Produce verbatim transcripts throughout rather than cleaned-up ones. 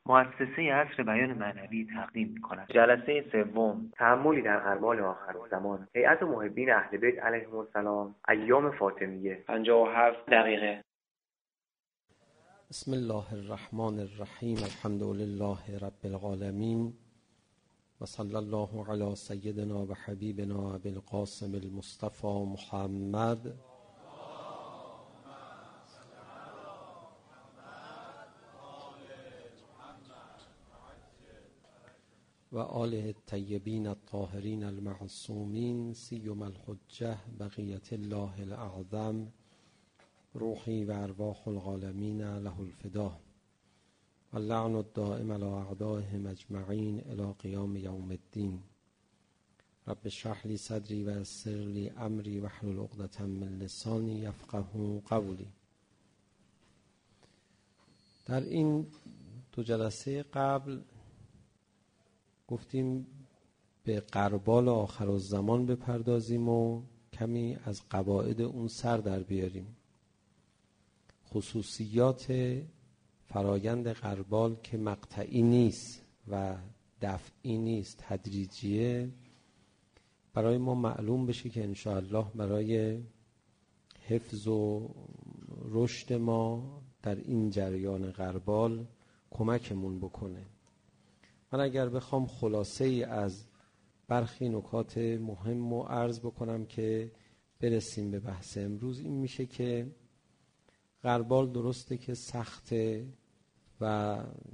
مؤسسه عصر بیان معنوی تقدیم می‌کند. جلسه سوم، تأملی در غربال آخرالزمان، هیئت محبین اهل بیت علیهم السلام، ایام فاطمیه، پنجاه و هفت دقیقه. بسم الله الرحمن الرحیم. الحمد لله رب العالمین و صلی الله علی سیدنا و حبیبنا ابی القاسم المصطفى محمد و آله الطیبین الطاهرین المعصومین سیما الحجة بقیة الله الاعظم روحی و ارواح العالمین له الفدا و اللعن الدائم علی اعدائهم اجمعین الی قیام یوم الدین. رب اشرح لی صدری و یسر لی امری واحلل عقدة من لسانی یفقهوا قولی. در این دو جلسه قبل گفتیم به غربال آخرالزمان بپردازیم و کمی از قواعد اون سر در بیاریم. خصوصیات فرایند غربال که مقطعی نیست و دفعی نیست، تدریجیه، برای ما معلوم بشه که انشاءالله برای حفظ و رشد ما در این جریان غربال کمکمون بکنه. من اگر بخوام خلاصه ای از برخی نکات مهم رو عرض بکنم که برسیم به بحث امروز، این میشه که غربال درسته که سخته و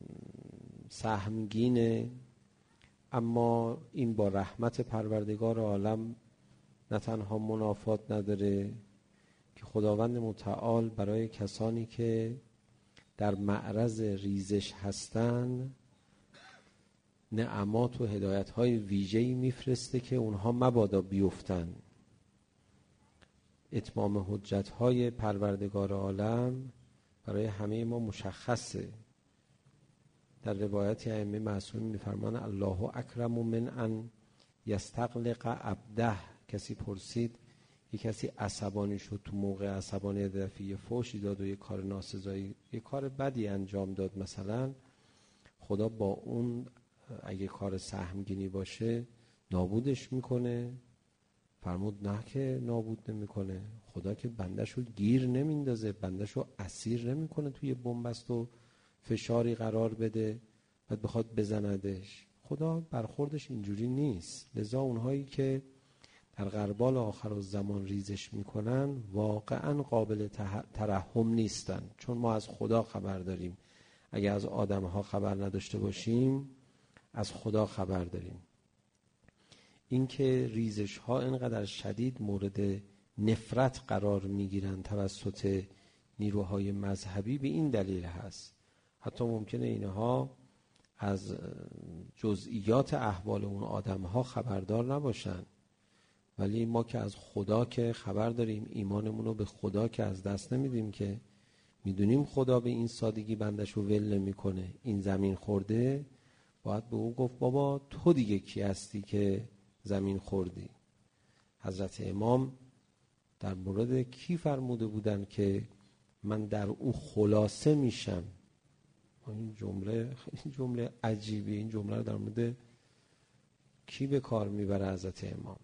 سهمگینه، اما این با رحمت پروردگار عالم نه تنها منافات نداره که خداوند متعال برای کسانی که در معرض ریزش هستن نعمات و هدایت‌های ویژه‌ای میفرسته که اونها مبادا بیفتن. اتمام حجت‌های پروردگار عالم برای همه ما مشخصه. در روایت ائمه معصومین می‌فرمایند الله اکرم من ان یستغلق عبده. کسی پرسید، یک کسی عصبانی شد، تو موقع عصبانی دفعی فوشی داد و یک کار ناسزایی، یک کار بدی انجام داد، مثلا خدا با اون اگه کار سهمگینی باشه نابودش میکنه؟ فرمود نه که نابود نمیکنه. خدا که بندشو گیر نمیندازه، بندشو اسیر نمیکنه توی بنبست و فشاری قرار بده بعد بخواد بزندش. خدا برخوردش اینجوری نیست. لذا اونهایی که در غربال آخرالزمان ریزش میکنن واقعا قابل ترحم نیستن، چون ما از خدا خبر داریم. اگه از آدمها خبر نداشته باشیم از خدا خبر داریم. اینکه ریزش ها اینقدر شدید مورد نفرت قرار میگیرن توسط نیروهای مذهبی به این دلیل هست. حتی ممکنه اینها از جزئیات احوال اون آدم ها خبردار نباشن، ولی ما که از خدا که خبر داریم، ایمانمون رو به خدا که از دست نمیدیم، که میدونیم خدا به این سادگی بندش رو ول نمیکنه. این زمین خورده، باید به او گفت بابا تو دیگه کی هستی که زمین خوردی؟ حضرت امام در مورد کی فرموده بودن که من در او خلاصه میشم؟ این جمله خیلی جمله عجیبی. این جمله رو در مورد کی به کار میبره حضرت امام؟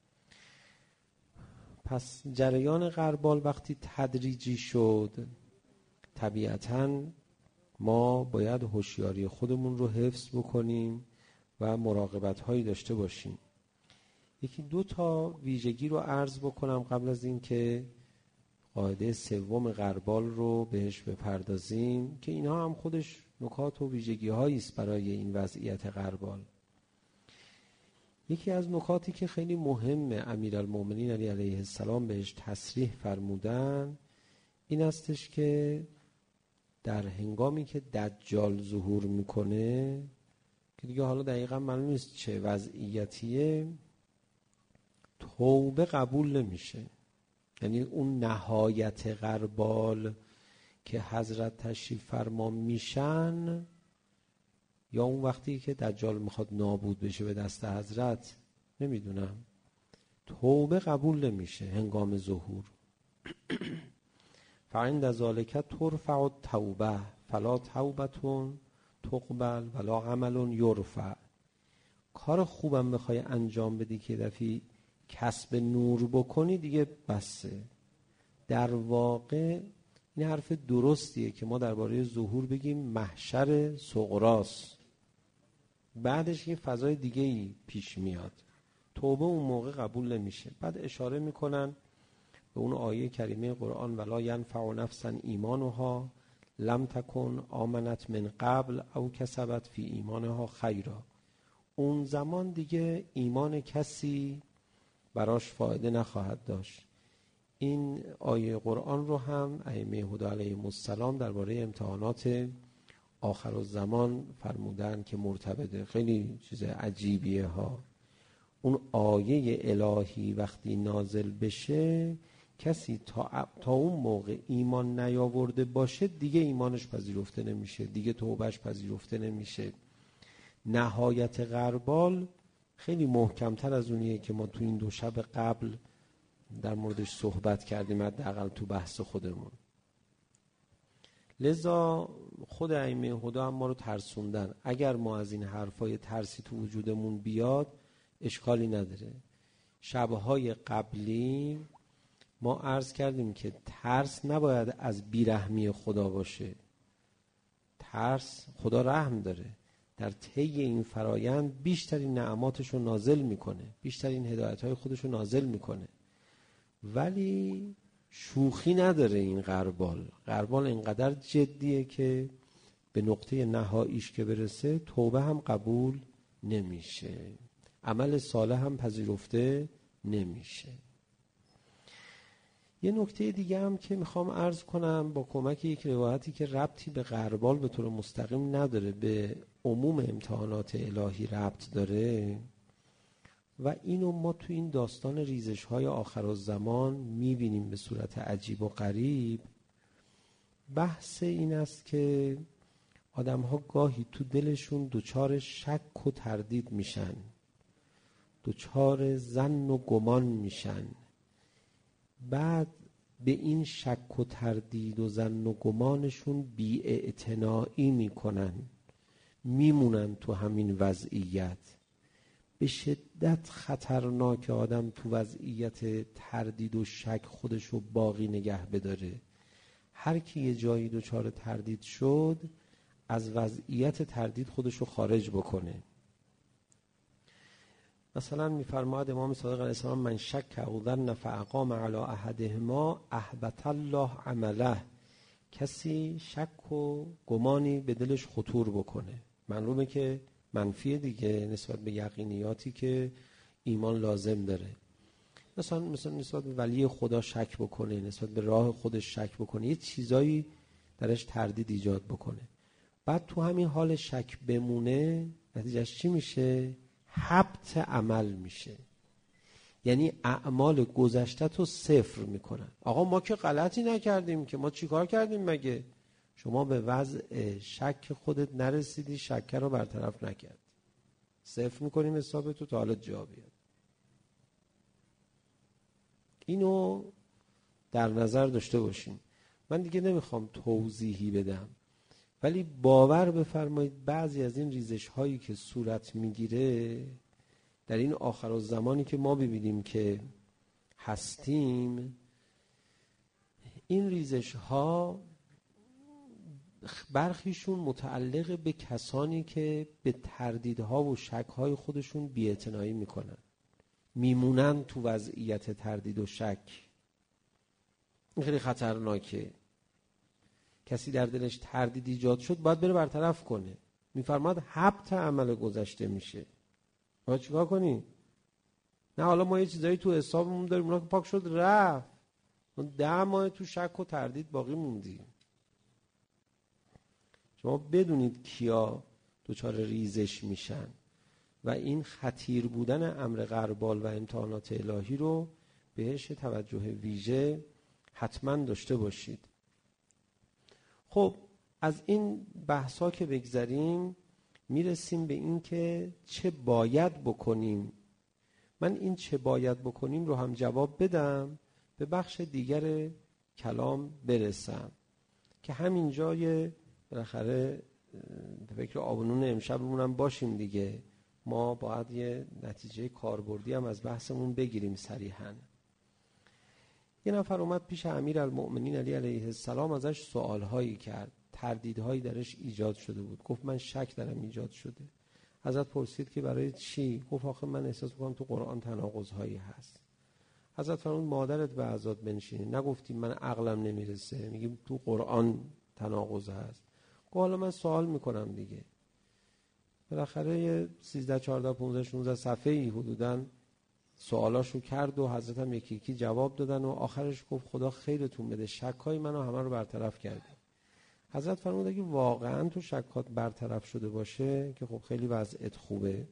پس جریان غربال وقتی تدریجی شد، طبیعتاً ما باید هوشیاری خودمون رو حفظ بکنیم و مراقبت هایی داشته باشیم. یکی دو تا ویژگی رو عرض بکنم قبل از این که قاعده سوم غربال رو بهش بپردازیم، که اینها هم خودش نکات و ویژگی هایی است برای این وضعیت غربال. یکی از نکاتی که خیلی مهمه امیرالمومنین علی علیه السلام بهش تصریح فرمودن این استش که در هنگامی که دجال ظهور میکنه، که دیگه حالا دقیقا معلوم نیست چه وضعیتیه، توبه قبول نمیشه. یعنی اون نهایت غربال که حضرت تشریف فرما میشن، یا اون وقتی که دجال میخواد نابود بشه به دست حضرت، نمیدونم، توبه قبول نمیشه هنگام ظهور. فعند ذالک ترفع التوبه فلا توبتون تقبل ولا عمل یرفع. کار خوبم بخوای انجام بدی که دفعی کسب نور بکنی دیگه بسه. در واقع این حرف درستیه که ما درباره ظهور بگیم محشر صغراست، بعدش یه فضای دیگه ای پیش میاد، توبه اون موقع قبول نمیشه. بعد اشاره میکنن به اون آیه کریمه قرآن ولا ینفع نفسا ایمانها لم تکن آمنت من قبل او کسبت فی ایمانها خیرا. اون زمان دیگه ایمان کسی براش فایده نخواهد داشت. این آیه قرآن رو هم ائمه هدی علیهم السلام درباره امتحانات آخرالزمان فرمودن که مرتبطه. خیلی چیز عجیبیه ها. اون آیه الهی وقتی نازل بشه کسی تا, تا اون موقع ایمان نیاورده باشه دیگه ایمانش پذیرفته نمیشه، دیگه توبهش پذیرفته نمیشه. نهایت غربال خیلی محکمتر از اونیه که ما تو این دو شب قبل در موردش صحبت کردیم، حداقل تو بحث خودمون. لذا خود ائمه هدی هم ما رو ترسوندن. اگر ما از این حرفای ترسی تو وجودمون بیاد اشکالی نداره. شبهای قبلی ما عرض کردیم که ترس نباید از بیرحمی خدا باشه. ترس، خدا رحم داره، در طی این فرایند بیشترین نعماتش رو نازل میکنه، بیشترین هدایت‌های خودش رو نازل میکنه، ولی شوخی نداره این غربال. غربال اینقدر جدیه که به نقطه نهاییش که برسه توبه هم قبول نمیشه، عمل صالح هم پذیرفته نمیشه. یه نکته دیگه هم که میخوام عرض کنم با کمک یک روایتی که ربطی به غربال به طور مستقیم نداره، به عموم امتحانات الهی ربط داره و اینو ما تو این داستان ریزش‌های آخرالزمان میبینیم به صورت عجیب و غریب. بحث این است که آدم‌ها گاهی تو دلشون دچار شک و تردید میشن، دچار ظن و گمان میشن، بعد به این شک و تردید و ظن و گمانشون بی‌اعتنایی میکنن، میمونن تو همین وضعیت. به شدت خطرناک آدم تو وضعیت تردید و شک خودشو باقی نگه بداره. هر کی یه جایی دچار تردید شد از وضعیت تردید خودشو خارج بکنه. مثلا میفرماد امام صادق علیه السلام من شک او ظن فاقام علی احدهما احبط الله عمله. کسی شک و گمانی به دلش خطور بکنه، معلومه که منفیه دیگه نسبت به یقینیاتی که ایمان لازم داره. مثلا مثلا نسبت به ولی خدا شک بکنه، نسبت به راه خودش شک بکنه، یه چیزایی درش تردید ایجاد بکنه، بعد تو همین حال شک بمونه، نتیجهش چی میشه؟ حبط عمل میشه. یعنی اعمال گذشته تو صفر میکنن. آقا ما که غلطی نکردیم که، ما چیکار کردیم مگه؟ شما به وضع شک خودت نرسیدی، شک رو برطرف نکردی. صفر میکنیم حساب تو تا حالا جا بیاد. اینو در نظر داشته باشیم. من دیگه نمیخوام توضیحی بدم، ولی باور بفرمایید بعضی از این ریزش هایی که صورت میگیره در این آخرالزمانی که ما ببینیم که هستیم، این ریزش ها برخیشون متعلق به کسانی که به تردیدها و شکهای خودشون بی‌اعتنایی میکنن، میمونن تو وضعیت تردید و شک. این خیلی خطرناکه. کسی در دلش تردید ایجاد شد باید بره برطرف کنه. میفرماد حبط عمل گذشته میشه. باید چیکار کنی؟ نه حالا ما یه چیزایی تو حسابمون داریم، اونا که پاک شد رفت، ما ده ماه تو شک و تردید باقی موندیم. شما بدونید کیا دچار ریزش میشن و این خطیر بودن امر غربال و امتحانات الهی رو بهش توجه ویژه حتما داشته باشید. خب از این بحثا که بگذریم میرسیم به این که چه باید بکنیم. من این چه باید بکنیم رو هم جواب بدم، به بخش دیگر کلام برسم که همین جای بالاخره به فکر آبونون امشبمون هم باشیم دیگه. ما باید یه نتیجه کاربردی هم از بحثمون بگیریم صریحاً. یه نفر اومد پیش امیرالمؤمنین علی علیه السلام، ازش سوالهایی کرد، تردیدهایی درش ایجاد شده بود. گفت من شک درم ایجاد شده. حضرت پرسید که برای چی؟ گفت آخه من احساس می‌کنم تو قرآن تناقض‌هایی هست. حضرت فرمود مادرت به عزات بنشینه، نگفتی من عقلم نمیرسه، میگیم تو قرآن تناقض هست. گفت حالا من سوال میکنم دیگه. بالاخره سیزده چهارده پانزده شانزده صفحه‌ای حدوداً سوالاشو کرد و حضرت هم یکی یکی جواب دادن و آخرش گفت خدا خیرتون بده، شک‌های منو همه رو برطرف کردی. حضرت فرمود اگه واقعاً تو شکات برطرف شده باشه که خب خیلی وضعیت خوبه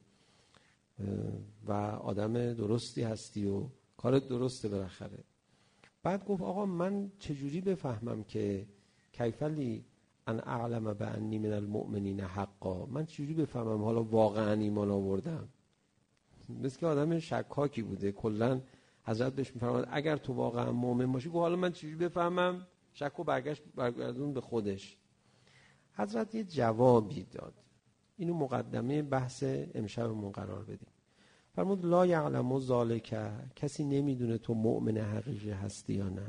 و آدم درستی هستی و کارت درسته بالاخره. بعد گفت آقا من چجوری بفهمم که کیفلی ان اعلم بانی من المؤمنین حقا، من چجوری بفهمم حالا واقعا ایمان آوردم؟ مثل که آدم شکاکی بوده. کلا حضرت بهش میفرماد اگر تو واقعا مؤمن باشی، گفت حالا من چجوری بفهمم؟ شک و برگشت برگردون به خودش. حضرت یه جوابی داد، اینو مقدمه بحث امشبمون قرار بدیم. فرمود لا یعلم ذالک، کسی نمیدونه تو مؤمن حقیقی هستی یا نه،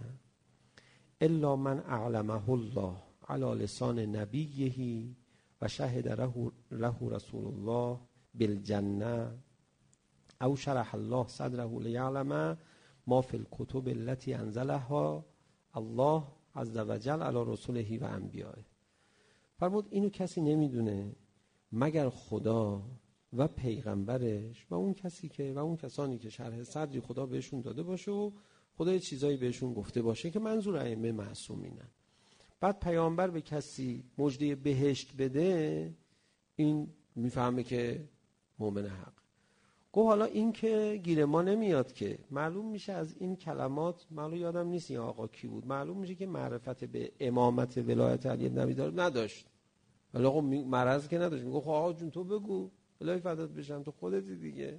الا من اعلمه الله علی لسان نبیه و شهد له رسول الله بالجنه او شرح الله صدره لیعلم ما فی الکتب التي انزلها الله عز وجل علی رسوله و انبیائه. فرمود اینو کسی نمیدونه مگر خدا و پیغمبرش و اون کسی که و اون کسانی که شرح صدری خدا بهشون داده باشه و خدا یه چیزایی بهشون گفته باشه که منظور ائمه معصومینن. بعد پیامبر به کسی مژده بهشت بده، این میفهمه که مؤمن حق. گفت حالا این که گیر ما نمیاد که معلوم میشه از این کلمات، معلوم یادم نیست این آقا کی بود، معلوم میشه که معرفت به امامت ولایت علی بن ابی طالب نداشت. ولی آقا مرض که نداشت. میگه آقا جون تو بگو الهی فدات بشم، تو خودتی دیگه.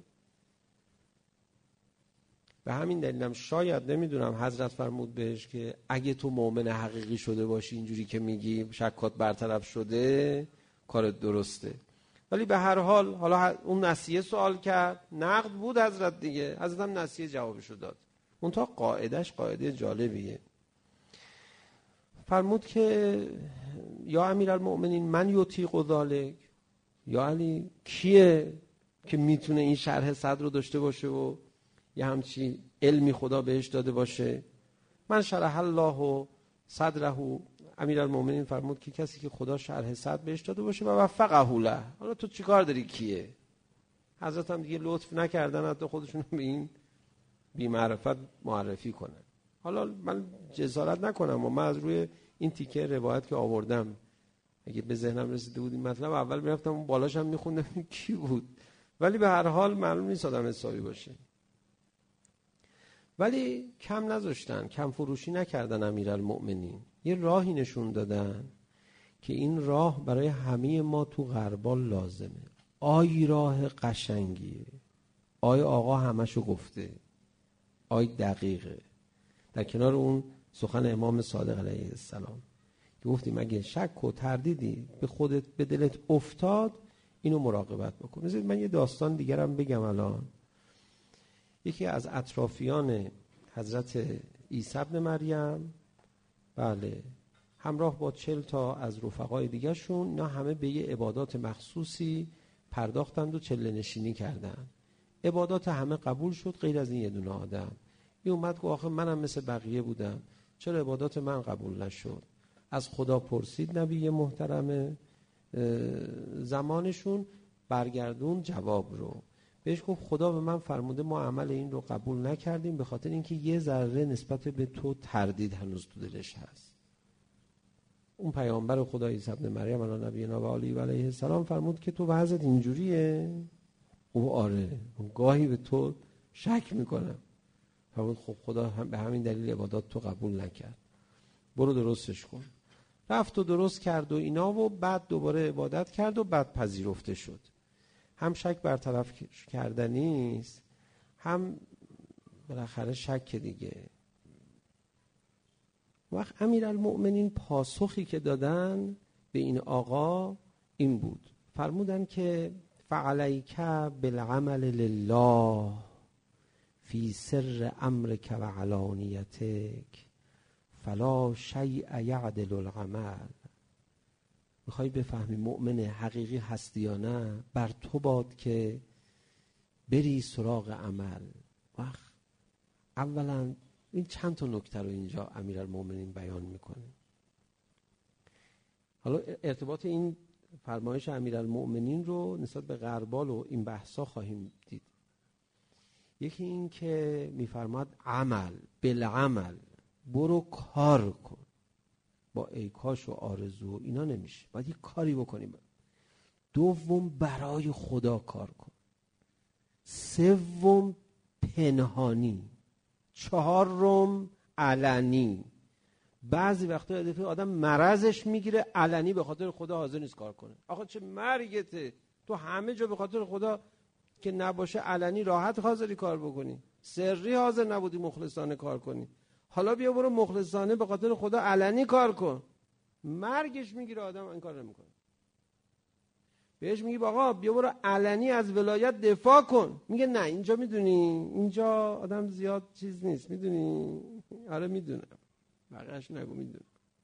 به همین دلیلم شاید نمیدونم حضرت فرمود بهش که اگه تو مؤمن حقیقی شده باشی اینجوری که میگی شکات برطرف شده کارت درسته. ولی به هر حال حالا اون نسیه سوال کرد، نقد بود حضرت دیگه، حضرت هم نسیه جوابشو داد. منتها قاعدش قاعده جالبیه. فرمود که یا امیرالمؤمنین من یطیق ذلک، یا علی کیه که میتونه این شرح صدر رو داشته باشه و یه همچی علمی خدا بهش داده باشه؟ من شرح الله صدره، امیرالمؤمنین فرمود که کسی که خدا شرح صدر بهش داده باشه و وفقه له. حالا تو چیکار داری کیه؟ حضرت هم دیگه لطف نکردن حتی خودشون به این بی معرفت معرفی کنن. حالا من جسارت نکنم و من از روی این تیکه روایت که آوردم اگه به ذهنم رسیده بود این مطلب اول میرفتم اون بالاش هم میخوندم کی بود، ولی به هر حال معلوم نیست آدم حسابی باشه. ولی کم نذاشتن، کم فروشی نکردن امیرالمؤمنین. یه راهی نشون دادن که این راه برای همه ما تو غربال لازمه. آی راه قشنگیه، آی آقا همشو گفته، آی دقیقه. در کنار اون سخن امام صادق علیه السلام که گفتیم اگه شک و تردیدی به خودت به دلت افتاد اینو مراقبت بکن. مثلا من یه داستان دیگرم بگم الان. یکی از اطرافیان حضرت عیسی ابن مریم، بله، همراه با چل تا از رفقای دیگه شون، اینا همه به یه عبادات مخصوصی پرداختند و چله نشینی کردن. عبادات همه قبول شد غیر از این یه دونه آدم. این اومد گفت آخه منم مثل بقیه بودم، چرا عبادات من قبول نشد؟ از خدا پرسید نبی محترم زمانشون، برگردون جواب رو. بهش گفت خدا به من فرموده ما عمل این رو قبول نکردیم به خاطر اینکه یه ذره نسبت به تو تردید هنوز تو دلش هست. اون پیامبر خدا عیسی ابن مریم علی نبینا و علی و علیه السلام فرمود که تو وضعت اینجوریه؟ او آره، گاهی به تو شک میکنم. فرمود خب خدا هم به همین دلیل عبادات تو قبول نکرد، برو درستش کن. رفت و درست کرد و اینا و بعد دوباره عبادت کرد و بعد پذیرفته شد. هم شک برطرف کردنی است، هم بالاخره شک دیگه. وقت امیرالمؤمنین پاسخی که دادن به این آقا این بود. فرمودن که فعلیک بالعمل لله فی سر امرک و علانیتک فلا شیء یعدل العمل. میخوای بفهمی مؤمن حقیقی هستی یا نه، بر تو باد که بری سراغ عمل. وقت اولا این چند تا نکته رو اینجا امیرالمومنین بیان میکنه. حالا ارتباط این فرمایش امیرالمومنین رو نسبت به غربال و این بحثا خواهیم دید. یکی این که میفرماد عمل بالعمل، برو کار کن، با ایکاش و آرزو اینا نمیشه، باید یک کاری بکنیم. دوم برای خدا کار کن. سوم پنهانی. چهارم علنی. بعضی وقتا هدف آدم مرضش میگیره علنی به خاطر خدا حاضر نیست کار کنه. آخه چه مرگته، تو همه جا به خاطر خدا که نباشه علنی راحت حاضری کار بکنی، سری حاضر نبودی مخلصانه کار کنی، حالا بیا برو مخلصانه به خاطر خدا علنی کار کن. مرگش میگیره آدم این کار نمیکنه. بهش میگی آقا بیا برو علنی از ولایت دفاع کن، میگه نه اینجا میدونی اینجا آدم زیاد چیز نیست، میدونی. آره میدونم، بقیه‌اش نگو، میدونم.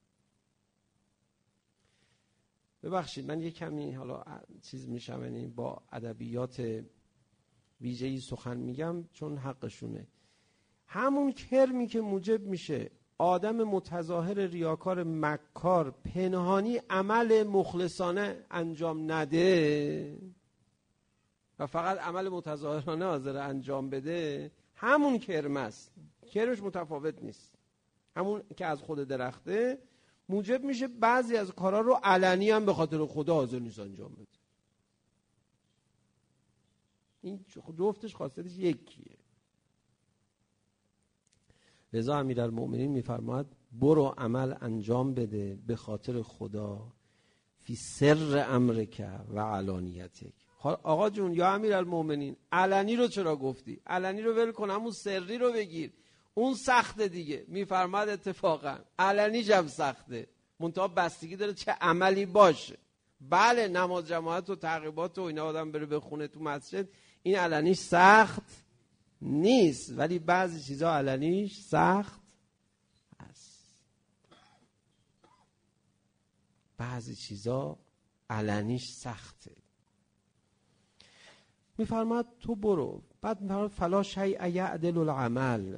ببخشید من یه کمی حالا چیز میشم، یعنی با ادبیات ویژه‌ای سخن میگم چون حقشونه. همون کرمی که موجب میشه آدم متظاهر ریاکار مکار پنهانی عمل مخلصانه انجام نده و فقط عمل متظاهرانه حاضر انجام بده، همون کرم است. کرمش متفاوت نیست. همون که از خود درخته موجب میشه بعضی از کارا رو علنی هم به خاطر خدا حاضر نیست انجام بده. این جفتش خاصیتش یکیه. لذا امیرالمومنین میفرماد برو عمل انجام بده به خاطر خدا فی سر امرک و علانیتک. آقا جون یا امیرالمومنین علنی رو چرا گفتی؟ علنی رو ول کن، همون سری رو بگیر، اون سخته دیگه. میفرماد اتفاقا علنی جم سخته، منتها بستگی داره چه عملی باشه. بله نماز جماعت و تعقیبات و اینا آدم بره بخونه تو مسجد، این علنیش سخت نیست، ولی بعضی چیزا علنیش سخت هست. بعضی چیزا علنیش سخته. میفرماد تو برو. بعد میفرماد فلا شیء یعدل العمل.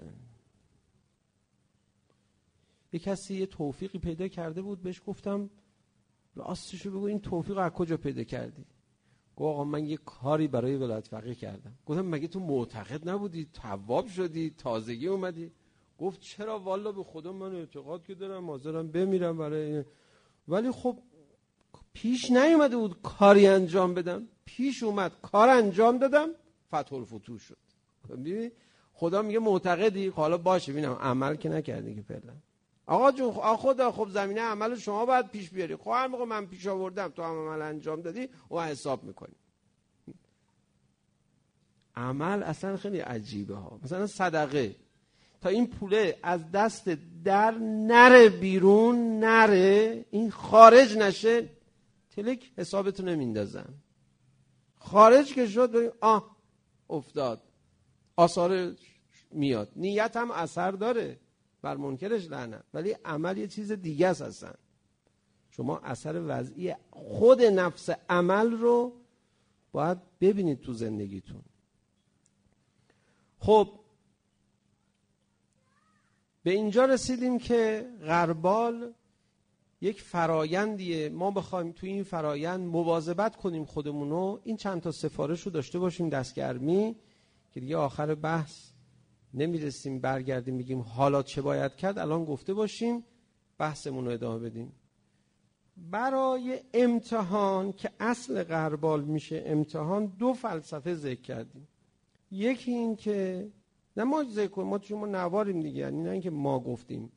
یک کسی یه توفیقی پیدا کرده بود، بهش گفتم راستشو بگو این توفیق از کجا پیدا کردی؟ گفت آقا من یه کاری برای ولایت فقیه کردم. گفتم مگه تو معتقد نبودی؟ تواب شدی؟ تازگی اومدی؟ گفت چرا والا به خدا من اعتقاد که دارم، حاضرم بمیرم برای این. ولی خب پیش نیومده بود کاری انجام بدم، پیش اومد کار انجام دادم، فتح الفتوح شد. ببین خدا میگه معتقدی؟ حالا باشه ببینم عمل که نکردی که فعلا. آقا جون خدا خب زمینه عمل شما باید پیش بیاری. خب هر موقع من پیش آوردم تو هم عمل انجام دادی و حساب میکنی. عمل اصلا خیلی عجیبه ها. مثلا صدقه، تا این پوله از دست در نره بیرون، نره این خارج نشه، تلک حسابتو نمیندازن. خارج که شد بریم آه افتاد، آثار میاد. نیت هم اثر داره، بر منکرش لعنت، ولی عمل یه چیز دیگه است. اصلا شما اثر وضعی خود نفس عمل رو باید ببینید تو زندگیتون. خب به اینجا رسیدیم که غربال یک فرایندیه، ما بخوایم تو این فرایند مواظبت کنیم خودمونو، این چند تا سفارش رو داشته باشیم دستگرمی که دیگه آخر بحث نمیرسیم برگردیم بگیم حالا چه باید کرد، الان گفته باشیم بحثمون رو ادامه بدیم. برای امتحان که اصل غربال میشه امتحان، دو فلسفه ذکر کردیم. یکی این که نه ما ذکر کنیم، ما شما نواریم دیگه، یعنی نه اینکه ما گفتیم.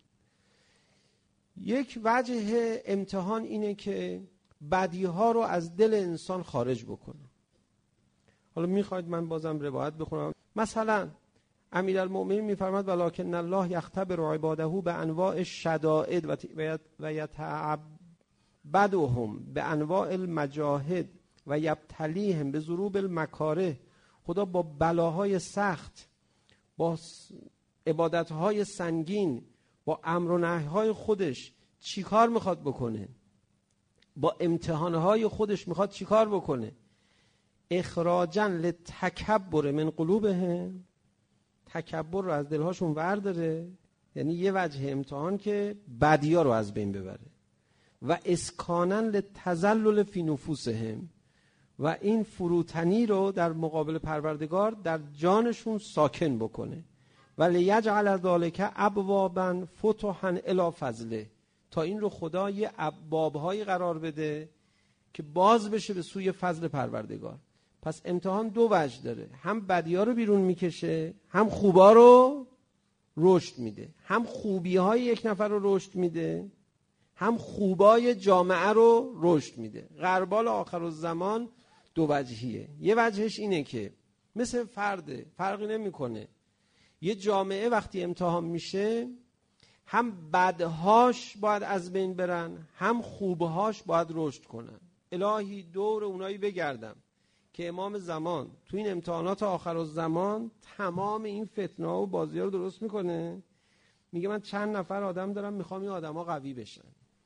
یک وجه امتحان اینه که بدیها رو از دل انسان خارج بکنه. حالا میخواید من بازم روایت بخونم. مثلا امیرالمومنین میفرماد ولکن الله یختبر عباده به انواع شدائد و یتعب بدهم به انواع المجاهد و یبتلیهم به ضروب المکاره. خدا با بلاهای سخت، با عبادتهای سنگین، با امر و نهیهای خودش چی کار میخواد بکنه؟ با امتحانهای خودش میخواد چی کار بکنه؟ اخراجا لتکبر من قلوبهم، تکبر رو از دلهاشون ورداره، یعنی یه وجه امتحان که بدیا رو از بین ببره، و اسکانا لتذلل فی نفوسهم، و این فروتنی رو در مقابل پروردگار در جانشون ساکن بکنه. و لیجعل ذلک ابوابا فتحا الی فضله، تا این رو خدا یه ابواب‌هایی قرار بده که باز بشه به سوی فضل پروردگار. پس امتحان دو وجه داره، هم بدی‌ها رو بیرون میکشه، هم خوبا رو رشد میده. هم خوبی‌های یک نفر رو رشد میده، هم خوبای جامعه رو رشد میده. غربال آخرالزمان دو وجهیه. یه وجهش اینه که مثل فرده، فرقی نمیکنه. یه جامعه وقتی امتحان میشه، هم بدهاش باید از بین برن، هم خوبهاش باید رشد کنن. الهی دور اونایی بگردم که امام زمان تو این امتحانات آخرالزمان تمام این فتنه و بازی‌ها رو درست میکنه. میگه من چند نفر آدم دارم، میخوام این آدم‌ها قوی بشن،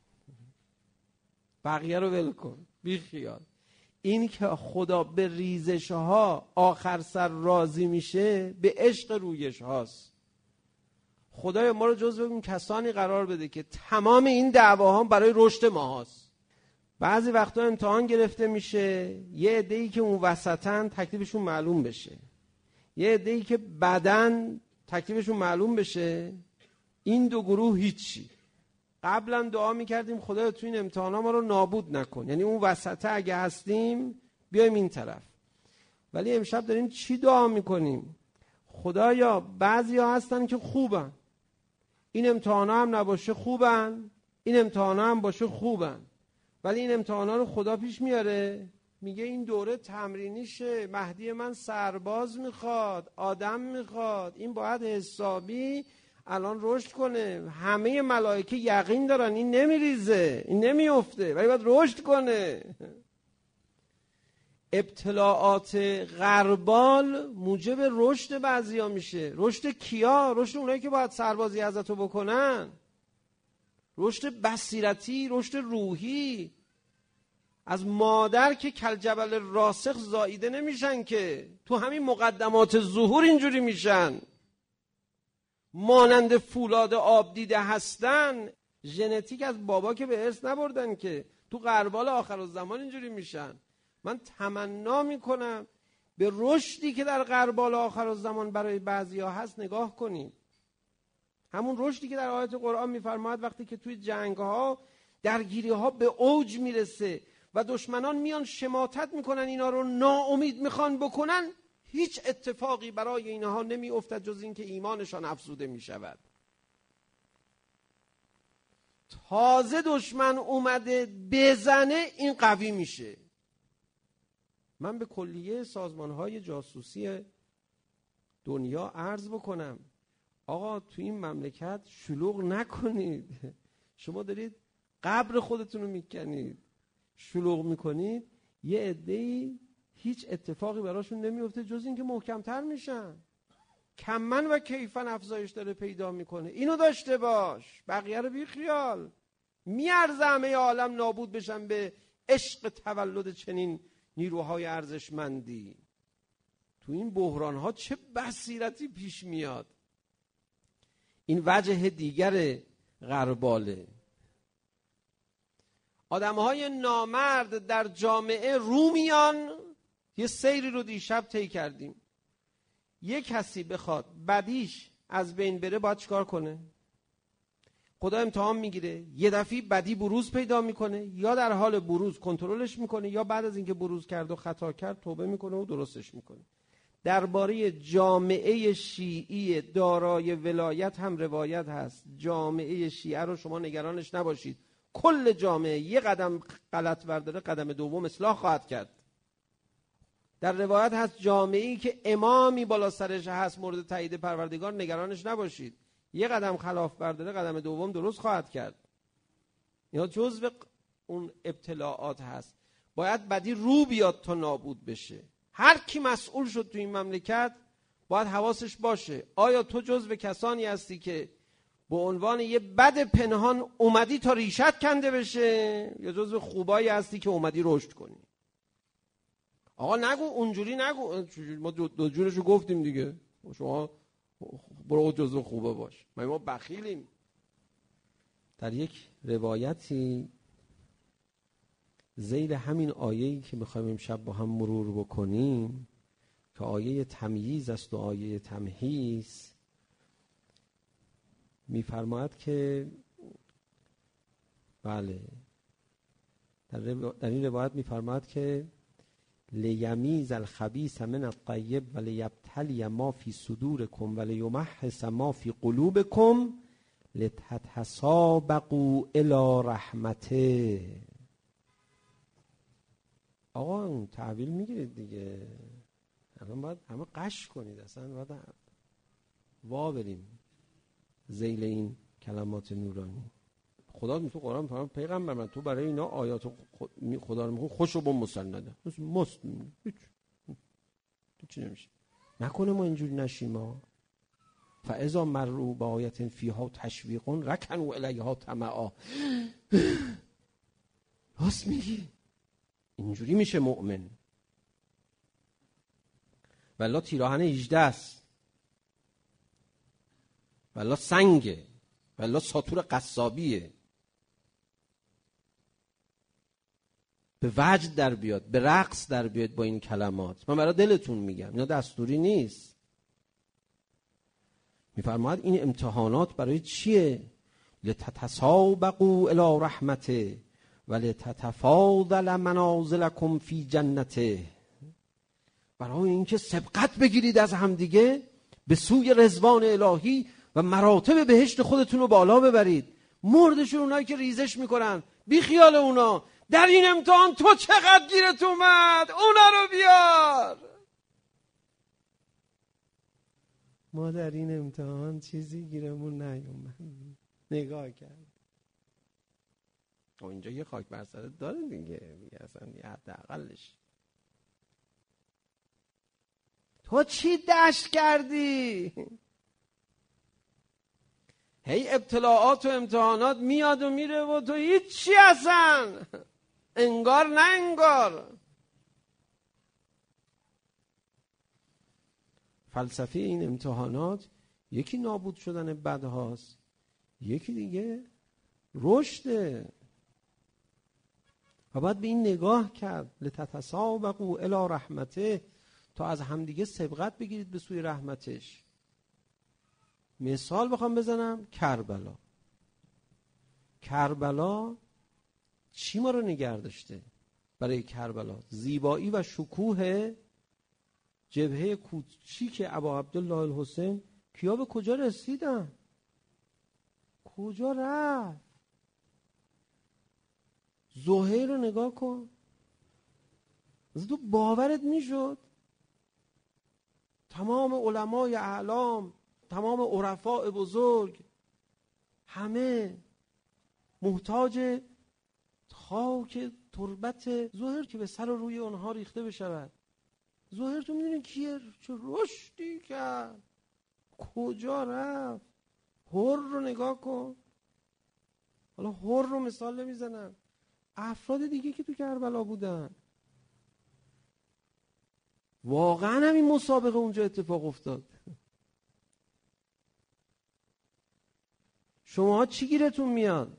بقیه رو ول کن، بی خیال. این که خدا به ریزش ها آخر سر راضی میشه، به عشق رویش هاست. خدای ما رو جزو اون کسانی قرار بده که تمام این دعواها برای رشد ما هاست. بعضی وقتا امتحان گرفته میشه، یه عده‌ای که اون وسطن تکلیفشون معلوم بشه، یه عده‌ای که بدن تکلیفشون معلوم بشه. این دو گروه هیچی. قبلا دعا میکردیم خدایا تو این امتحانا ما رو نابود نکن، یعنی اون وسطه اگه هستیم بیایم این طرف. ولی امشب داریم چی دعا میکنیم؟ خدایا بعضی ها هستن که خوبن، این امتحانا هم نباشه خوبن، این امتحانا هم باشه خوبن، ولی این امتحانا رو خدا پیش میاره، میگه این دوره تمرینیشه، مهدی من سرباز میخواد، آدم میخواد، این باید حسابی الان رشد کنه. همه ملائکه یقین دارن این نمیریزه، این نمیفته، ولی باید رشد کنه. ابتلاعات غربال موجب رشد بعضیا میشه. رشد کیا؟ رشد اونایی که باید سربازی ازتو بکنن، رشد بصیرتی، رشد روحی. از مادر که کلجبل راسخ زاییده نمیشن، که تو همین مقدمات ظهور اینجوری میشن، مانند فولاد آب دیده هستن. ژنتیک از بابا که به ارث نبردن، که تو غربال آخرالزمان اینجوری میشن. من تمنا میکنم به رشدی که در غربال آخرالزمان برای بعضیا هست نگاه کنیم. همون رشدی که در آیات قرآن میفرماید وقتی که توی جنگ‌ها، درگیری‌ها به اوج میرسه و دشمنان میان شماتت میکنن، اینا رو ناامید میخوان بکنن، هیچ اتفاقی برای اینها نمی افتد جز این که ایمانشان افزوده می شود. تازه دشمن اومده بزنه، این قوی میشه. من به کلیه سازمانهای جاسوسی دنیا عرض بکنم، آقا تو این مملکت شلوغ نکنید. شما دارید قبر خودتون رو میکنید، شلوغ میکنید، یه عده‌ای هیچ اتفاقی براشون نمیفته جز این که محکمتر میشن. کمن و کیفن افزایش داره پیدا میکنه. اینو داشته باش، بقیه رو بی خیال. میارزه همه عالم نابود بشن به عشق تولد چنین نیروهای ارزشمندی. تو این بحران ها چه بصیرتی پیش میاد. این وجه دیگر غرباله. آدمهای نامرد در جامعه رومیان، یه سیری رو دیشب طی کردیم. یه کسی بخواد بدیش از بین بره باید چیکار کنه؟ خدا امتحان میگیره، یه دفعه بدی بروز پیدا میکنه، یا در حال بروز کنترلش میکنه، یا بعد از اینکه بروز کرد و خطا کرد توبه میکنه و درستش میکنه. درباره جامعه شیعی دارای ولایت هم روایت هست. جامعه شیعه رو شما نگرانش نباشید، کل جامعه یه قدم غلط برداره قدم دوم اصلاح خواهد کرد. در روایت هست جامعه‌ای که امامی بالا سرش هست مورد تایید پروردگار، نگرانش نباشید، یه قدم خلاف برداره قدم دوم درست خواهد کرد. اینا جزء اون ابتلاعات هست، باید بدی رو بیاد تا نابود بشه. هر کی مسئول شد تو این مملکت باید حواسش باشه آیا تو جزو کسانی هستی که به عنوان یه بد پنهان اومدی تا ریشت کنده بشه، یا جزو خوبایی هستی که اومدی رشد کنی. آقا نگو اونجوری نگو، ما دو جورشو گفتیم دیگه، شما برو جزو خوبه باش، ما ما بخیلیم. در یک روایتی ذیل همین آیه‌ای که میخوایم امشب با هم مرور بکنیم که آیه تمییز است و آیه تمحیص، میفرماید که بله در, رو... در این روایت میفرماید که لیمیز الخبیث من الطیب و لیبتلی ما فی صدورکم و لیمحص ما فی قلوبکم لتتسابقوا الی رحمته. آقا اون تحویل میگیرید دیگه، الان باید همه قش کنید، اصلا باید وا بریم ذیل این کلمات نورانی. خدا می تو قرآن میفرماید پیغمبر من تو برای اینا آیات خدا رو میخون خوشو با مسنده مست هیچ چی نمیشه. نکنه ما اینجوری نشیم. ما فاذا مروا بآیة فیها تشویق رکنوا الیها طمعا. راست میگی، اینجوری میشه مؤمن. والله تیراهن هجده است، والله سنگه، والله ساطور قصابیه. به وجد در بیاد، به رقص در بیاد با این کلمات. من برای دلتون میگم، اینا دستوری نیست. میفرماید این امتحانات برای چیه؟ لتتسابقوا الی رحمته و لتتفاضل منازلکم فی جنته. برای اینکه سبقت بگیرید از همدیگه به سوی رضوان الهی و مراتب بهشت خودتون رو بالا ببرید. مردشون اونایی که ریزش میکنن بی خیال اونا. در این امتحان تو چقدر گیرت اومد اونا رو بیار. ما در این امتحان چیزی گیرمون نیومد. نگاه کرد اینجا یه خاک بر سرت داره دیگه، میگه اصلا یه حداقلش. تو چی دشت کردی؟ هی ابتلاعات و امتحانات میاد و میره و تو هیچ چی هستن، انگار نه انگار. فلسفه این امتحانات یکی نابود شدن بدهاست، یکی دیگه رشده. و باید به این نگاه کرد لتتسابقوا الی رحمته، تا از همدیگه سبقت بگیرید به سوی رحمتش. مثال بخوام بزنم، کربلا. کربلا چی ما رو نگه داشته؟ برای کربلا زیبایی و شکوه جبهه کوچیک ابا عبدالله الحسین. کیا به کجا رسیدن؟ کجا رفت؟ زهیر رو نگاه کن، از تو باورت میشد تمام علمای اعلام، تمام عرفاء بزرگ، همه محتاج خاک تربت زهیر که به سر و روی اونها ریخته بشود. زهیر تو میدونی کیه؟ چه رشدی کرد، کجا رفت؟ هر رو نگاه کن. حالا هر رو مثال نمیزنم، افراد دیگه که تو کربلا بودن. واقعا همین مسابقه اونجا اتفاق افتاد. شما چی گیرتون میاد؟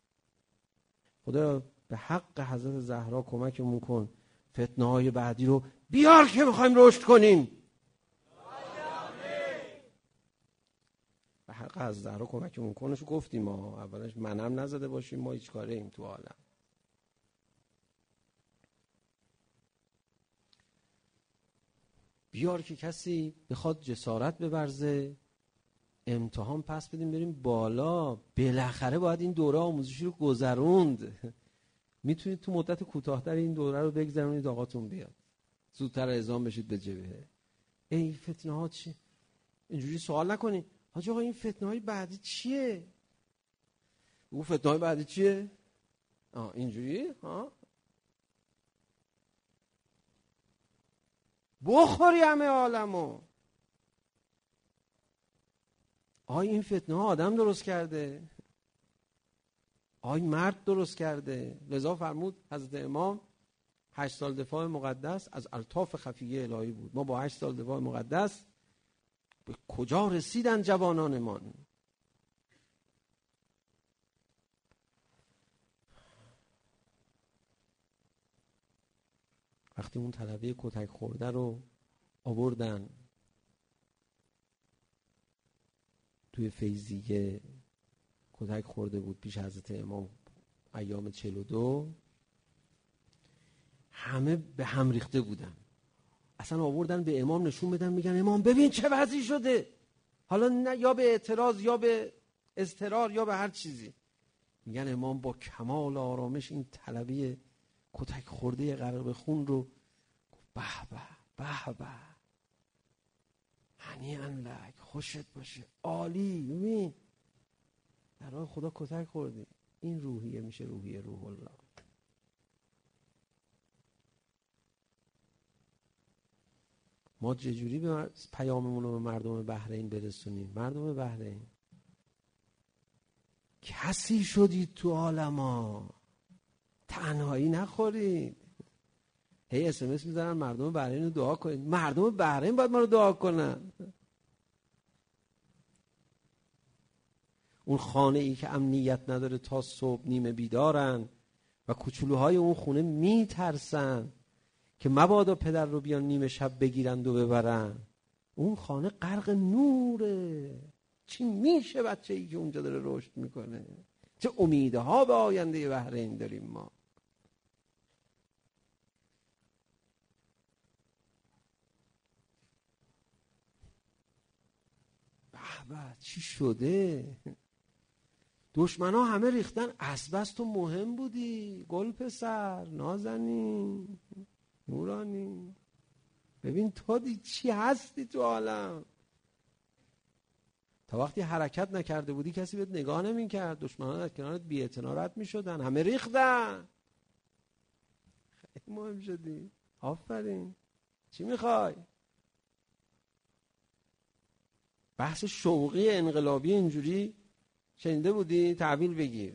خدا به حق حضرت زهرا کمکمون کن فتنه های بعدی رو بیار که میخوایم رشد کنیم. به حق از زهرا کمکمون کنشو گفتیم ما اولش، منم نزده باشیم ما هیچ کاره ایم تو عالم. بیار که کسی بخواد جسارت ببرزه، امتحان پس بدیم بریم بالا. بالاخره باید این دوره آموزشی رو گذروند. میتونید تو مدت کوتاه‌تر این دوره رو بگذرونید آقاتون بیاد، زودتر اعزام بشید به جبهه. ای فتنه ها چی؟ اینجوری سوال نکنید حاج آقا این فتنه های بعدی چیه؟ او فتنه های بعدی چیه؟ آه اینجوری ها بخوری همه عالمو. آی این فتنه ها آدم درست کرده، آی مرد درست کرده. لذا فرمود حضرت امام هشت سال دفاع مقدس از الطاف خفیه الهی بود. ما با هشت سال دفاع مقدس به کجا رسیدن جوانانمان؟ وقتی اون طلبه کتک خورده رو آوردن توی فیضیه، کتک خورده بود پیش حضرت امام ایام چهل و دو، همه به هم ریخته بودن. اصلا آوردن به امام نشون بدن، میگن امام ببین چه وضعی شده. حالا نه یا به اعتراض یا به اضطرار یا به هر چیزی. میگن امام با کمال آرامش این طلبه کتک خورده غرق به خون رو به به به به هنیئا لک، خوشت باشه، عالی، ببین در راه خدا کتک خوردی. این روحیه میشه روحیه روح الله. ما چجوری به پیاممون رو به مردم بحرین برسونیم؟ مردم بحرین کسی شدید تو عالما، تنهایی نخورید. هی اس ام اس میذارن مردم بحرین رو دعا کنید. مردم بحرین باید ما رو دعا کنن. اون خانه ای که امنیت نداره تا صبح نیمه بیدارن و کوچولوهای اون خونه میترسن که مبادا پدر رو بیان نیمه شب بگیرند و ببرن. اون خانه غرق نوره. چی میشه بچه ای که اونجا داره رشد میکنه؟ چه امیدها به آینده بحرین داریم ما. به به چی شده؟ دشمن ها همه ریختن. اسبست تو مهم بودی، گل پسر، نازنین، نورانی. ببین تو دی چی هستی تو عالم. تا وقتی حرکت نکرده بودی کسی بهت نگاه نمی کرد. دشمن ها در کنارت بی اعتنا رد می شدن. همه ریختن. خیلی مهم شدی. آفرین. چی میخوای؟ بحث شوقی انقلابی اینجوری شنیده بودی؟ تحویل بگیر.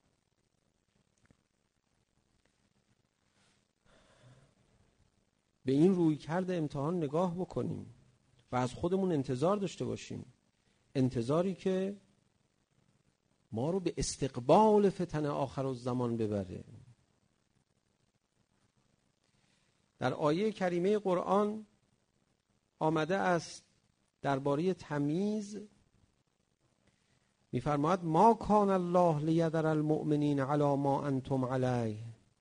به این روی کرده امتحان نگاه بکنیم و از خودمون انتظار داشته باشیم. انتظاری که ما رو به استقبال فتن آخر الزمان ببره. در آیه کریمه قرآن آمده است درباره تمیز، می‌فرماید ما کان الله لیذر المؤمنین علی ما انتم علیه.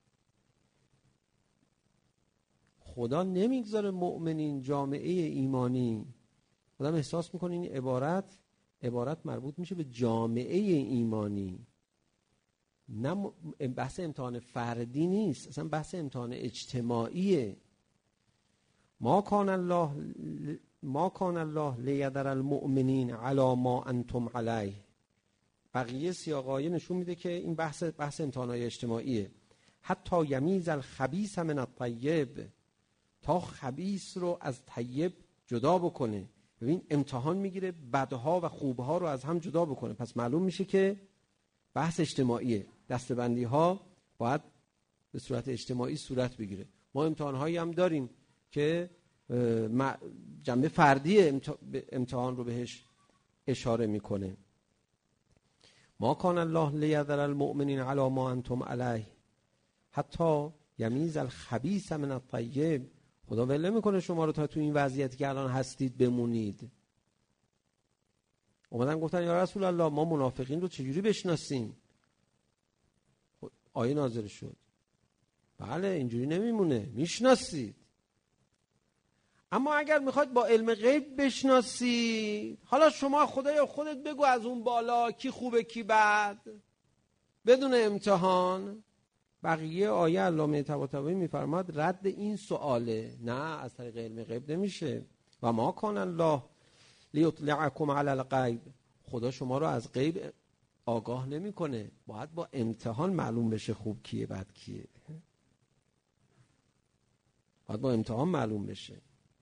خدا نمیگذاره مؤمنین، جامعه ایمانی. خدا احساس میکنه این عبارت عبارت مربوط میشه به جامعه ایمانی، نه بحث امتحان فردی نیست، اصلا بحث امتحان اجتماعیه. ما کان الله ما کان الله لیذر المؤمنین علی ما انتم علیه. بقیه سیاقای نشون میده که این بحث بحث امتحانات اجتماعیه. حتی یمیز الخبیث من الطیب، تا خبیث رو از طیب جدا بکنه. ببین امتحان میگیره بدها و خوبها رو از هم جدا بکنه. پس معلوم میشه که بحث اجتماعیه. دستبندی ها باید به صورت اجتماعی صورت بگیره. ما امتحان هایی هم داریم که جنبه فردی امتحان رو بهش اشاره میکنه. ما کان الله لیذر المؤمنین علی ما انتم علیه حتی یمیز الخبیث من الطیب. خدا ول نمیکنه شما رو تا تو این وضعیتی که الان هستید بمونید. اومدن گفتن یا رسول الله ما منافقین رو چجوری بشناسیم؟ آیه نازل شد. بله اینجوری نمیمونه، میشناسید. اما اگر میخواید با علم غیب بشناسید، حالا شما خدایا خودت بگو از اون بالا کی خوبه کی بد، بدون امتحان. بقیه آیه علامه طباطبایی میفرماد رد این سواله. نه، از طریق علم غیب نمیشه. و ما کان الله لیطلعکم علی الغیب. خدا شما رو از غیب آگاه نمیکنه. باید با امتحان معلوم بشه خوب کیه بد کیه. باید با امتحان معلوم بشه.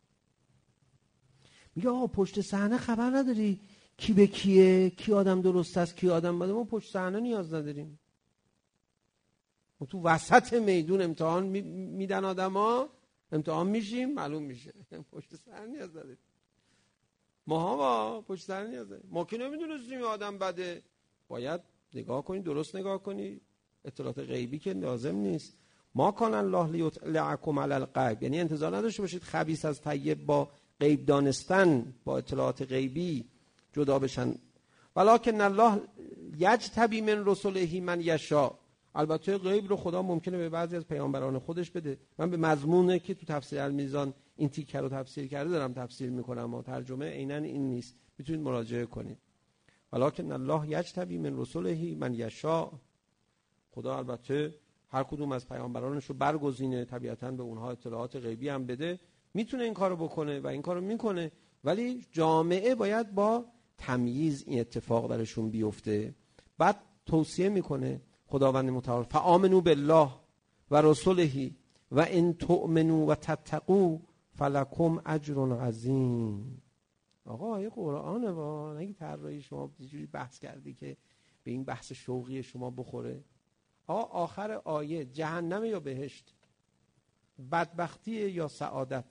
میگه آقا پشت صحنه خبر نداری کی به کیه، کی آدم درست است کی آدم بده. ما پشت صحنه نیاز نداریم. ما تو وسط میدون امتحان میدن آدما، امتحان میشیم معلوم میشه. پشت صحنه نیاز نداریم. ما با پشت صحنه نیاز داریم. ما که نمیدونستیم آدم بده. باید نگاه کنی، درست نگاه کنی. اطلاعات غیبی که لازم نیست. ما کان الله لیطلعکم علی الغیب، یعنی انتظار نداشته باشید خبیث از طیب با غیب دانستن، با اطلاعات غیبی جدا بشن. ولکن الله یجتبی من رسله من یشاء. البته غیب رو خدا ممکنه به بعضی از پیامبران خودش بده. من به مضمونه که تو تفسیر المیزان این تیکه رو تفسیر کرده دارم تفسیر میکنم، و ترجمه عیناً این نیست، میتونید مراجعه کنید. ولکن الله یجتبی من رسله من یشاء. خدا البته هر کدوم از پیامبرانش رو برگزینه، طبیعتاً به اونها اطلاعات غیبی هم بده، میتونه این کارو بکنه و این کارو میکنه. ولی جامعه باید با تمییز این اتفاق درشون بیفته. بعد توصیه میکنه خداوند متعال فآمنوا بالله و رسله و ان تؤمنوا و تتقوا فلکم اجر عظیم. آقا آیه قرآنه، با نگی طراحی شما یه جوری بحث کردی که به این بحث شوقی شما بخوره. آقا آخر آیه جهنم یا بهشت، بدبختی یا سعادت.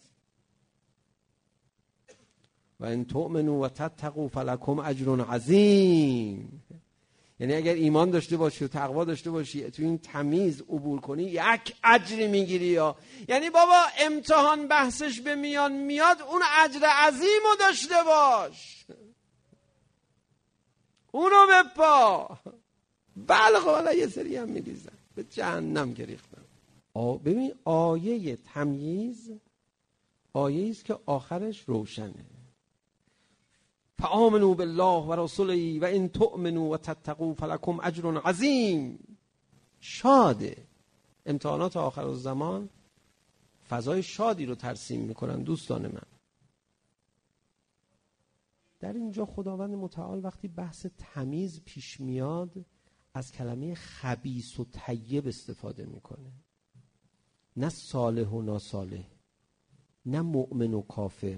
و ان تؤمنوا و تتقوا فلکم اجر عظیم. یعنی اگر ایمان داشته باشی و تقوا داشته باشی تو این تمیز عبور کنی یک اجری میگیری. یا یعنی بابا امتحان بحثش به میان میاد، اون اجر عظیم رو داشته باش، اونو بپا. بله خب حالا یه سری هم میریزن به جهنم که ریختن. ببین آیه تمییز آیه است که آخرش روشنه. فآمنوا بالله و رسوله و ان تؤمنوا و تتقوا فلکم اجر عظیم. شاده. امتحانات آخر الزمان فضای شادی رو ترسیم میکنن دوستان من. در اینجا خداوند متعال وقتی بحث تمیز پیش میاد از کلمه خبیث و طیب استفاده میکنه. نه صالح و ناصالح، نه مؤمن و کافر.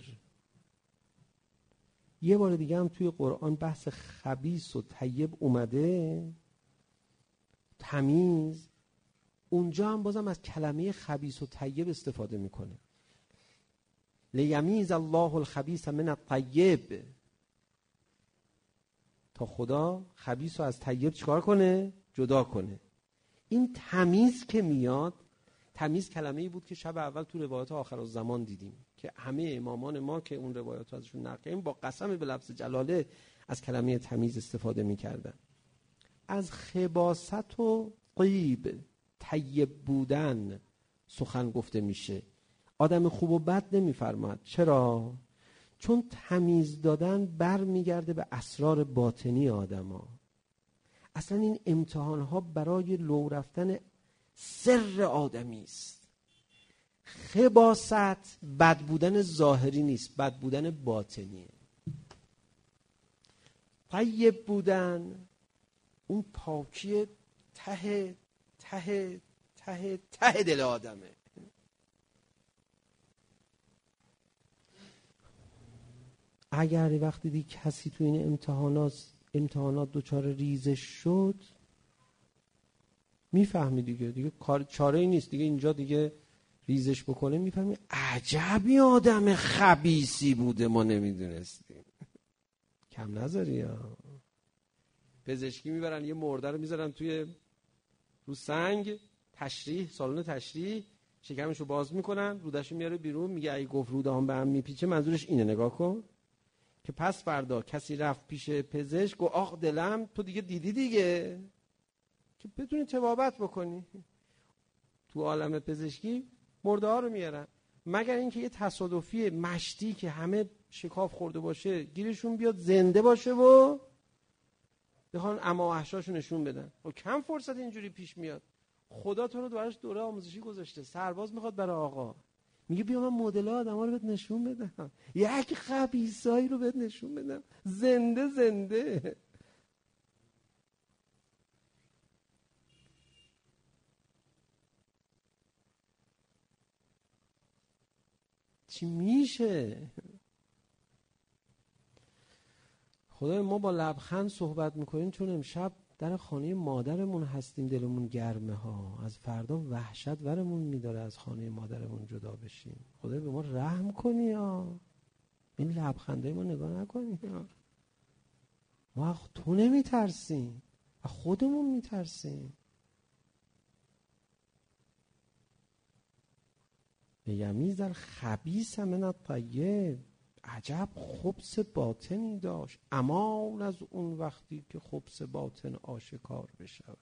یه بار دیگه هم توی قرآن بحث خبیث و طیب اومده، تمیز. اونجا هم بازم از کلمه خبیث و طیب استفاده میکنه. لیمیز الله الخبیث من الطیب. تا خدا خبیث رو از طیب چیکار کنه؟ جدا کنه. این تمیز که میاد، تمیز کلمه‌ای بود که شب اول تو روایات آخر الزمان دیدیم که همه امامان ما که اون روایات ازشون نقل کردیم با قسم به لفظ جلاله از کلمه تمیز استفاده می‌کردن. از خباثت و طیب، طیب بودن سخن گفته میشه. آدم خوب و بد نمی‌فرماد. چرا؟ چون تمیز دادن برمیگرده به اسرار باطنی آدما. اصلا این امتحان‌ها برای لو رفتن سر آدمی است. خباثت بد بودن ظاهری نیست، بد بودن باطنیه. طیب بودن اون پاکی ته ته ته ته دل آدمه. اگر وقتی دی کسی تو این امتحانات امتحانات دوچار ریزش شد، میفهمی دیگه دیگه کار چاره ای نیست دیگه. اینجا دیگه ریزش بکنه میفهمی عجبی آدم خبیثی بوده ما نمیدونستیم. کم نذاری ها. پزشکی میبرن یه مرده رو میذارن توی رو سنگ، تشریح سالن تشریح، شکمشو باز میکنن، رودشو میاره بیرون، میگه ای گفت روده هم به هم میپیچه. منظورش اینه، نگاه کن که پس فردا کسی رفت پیش پزشک و آخ دلم تو دیگه دیدی دیگه، که بتونی تبابت بکنی. تو عالم پزشکی مرده ها رو میارن مگر اینکه یه تصادفی مشتی که همه شکاف خورده باشه گیرشون بیاد زنده باشه و بخوان اما احشاشو نشون بدن. و کم فرصت اینجوری پیش میاد. خدا تو رو براش دوره آموزشی گذاشته. سرباز میخواد برای آقا، میگه بیا من مدل آدما رو بهت نشون بدم، یک خبیثایی رو بهت نشون بدم زنده زنده. چی میشه؟ خدای ما با لبخند صحبت میکنیم چون امشب در خانه مادرمون هستیم، دلمون گرمه ها، از فردا وحشت ورمون میداره از خانه مادرمون جدا بشیم. خدای به ما رحم کنی ها، این لبخنده ما نگاه نکنی ها. ما تو نمیترسیم، خودمون میترسیم. یمیز الخبیث من الطیب، عجب خبث باطنی داشت، امان از اون وقتی که خبث باطن آشکار بشود.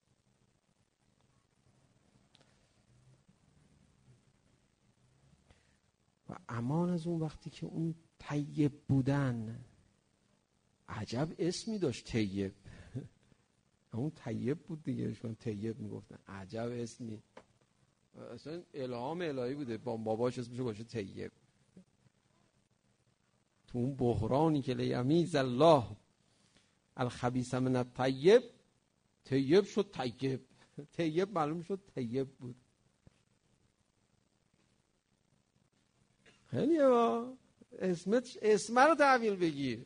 و امان از اون وقتی که اون طیب بودن، عجب اسمی داشت طیب. اون طیب بود دیگه، شما طیب میگفتن، عجب اسمی، اصلا الهام الهی بوده، با باباش اسمشو باشه طیب. تو اون بحرانی که لیمیز الله الخبیث من الطیب، طیب شد طیب، طیب معلوم شد طیب بود. خیلی با اسمت اسم رو تحویل بگیر.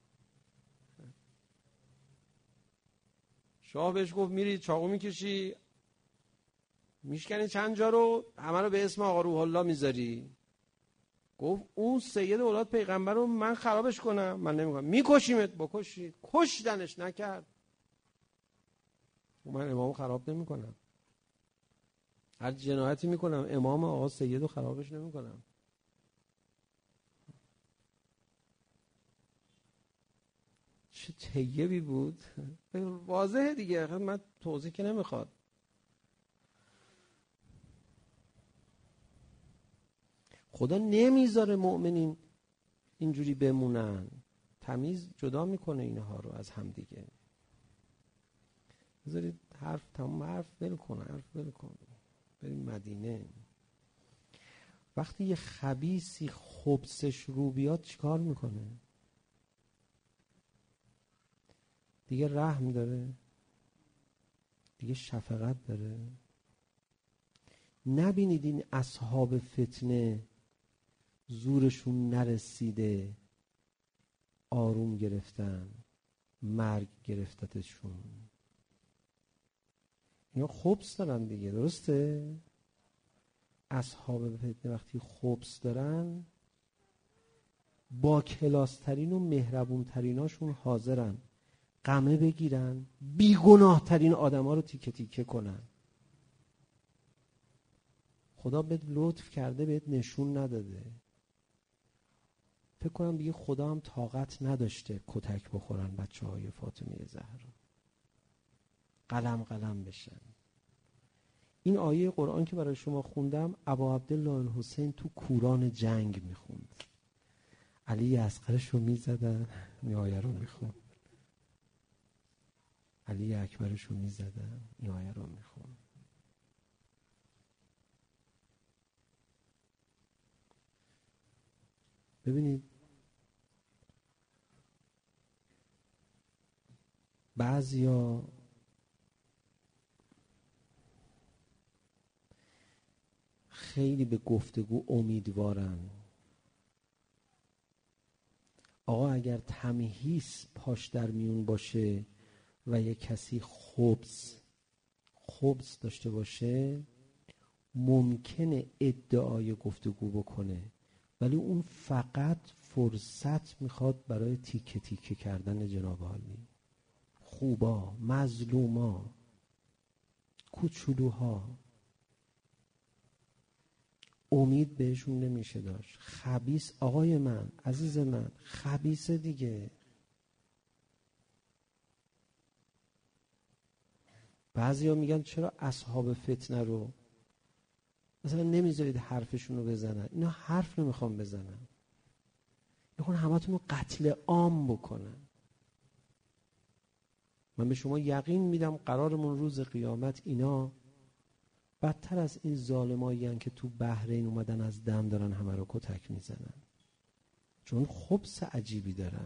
شاه بهش گفت میری چاقو میکشی میشکنی چند جا رو، همه رو به اسم آقا روح الله میذاری. گفت اون سید اولاد پیغمبر رو من خرابش کنم؟ من نمیکنم. میکشیمت. بکشید. کشتنش نکرد. من امامو خراب نمیکنم، هر جنایتی میکنم امام آقا سید رو خرابش نمیکنم. چه طیبی بود. واضحه دیگه، من توضیح که نمیخواد. خدا نمیذاره مؤمنین اینجوری بمونن، تمیز جدا میکنه اینها رو از هم دیگه. بذارید حرف تمام، حرف ول کن، حرف ول کن، بریم مدینه. وقتی یه خبیثی خبثش رو بیاد چیکار میکنه؟ دیگه رحم داره؟ دیگه شفقت داره؟ نبینید این اصحاب فتنه زورشون نرسیده آروم گرفتن، مرگ گرفتتشون. اینا خبث دارن دیگه، درسته؟ اصحاب فتنه وقتی خبث دارن با کلاسترین و مهربون تریناشون حاضرن قمه بگیرن، بیگناه ترین آدم ها رو تیکه تیکه کنن. خدا بهت لطف کرده، بهت نشون نداده. فکر کنم دیگه خدا هم طاقت نداشته کتک بخورن بچه های فاطمه زهرا، قلم قلم بشن. این آیه قرآن که برای شما خوندم ابا عبدالله الحسین تو کوران جنگ میخوند، علی اصغرش رو میزدن، این آیه رو میخوند. علی اکبرش رو میزدن، این آیه رو میخوند. ببینید بعضیا خیلی به گفتگو امیدوارن. آقا اگر تمهیز پاش در میون باشه و یک کسی خبث خبث داشته باشه، ممکنه ادعای گفتگو بکنه، ولی اون فقط فرصت میخواد برای تیکه تیکه کردن جناب عالی. خوبا، مظلوما، کوچولوها، امید بهشون نمیشه داشت. خبیث آقای من، عزیز من، خبیث دیگه. بعضیا میگن چرا اصحاب فتنه رو مثلا نمیذارید حرفشون رو بزنن؟ اینا حرف نمیخوام بزنن، میخوان همتون رو قتل عام بکنن. من به شما یقین میدم قرارمون روز قیامت اینا بدتر از این ظالمایی هن که تو بحرین اومدن از دم دارن همه رو کتک میزنن، چون خبث عجیبی دارن.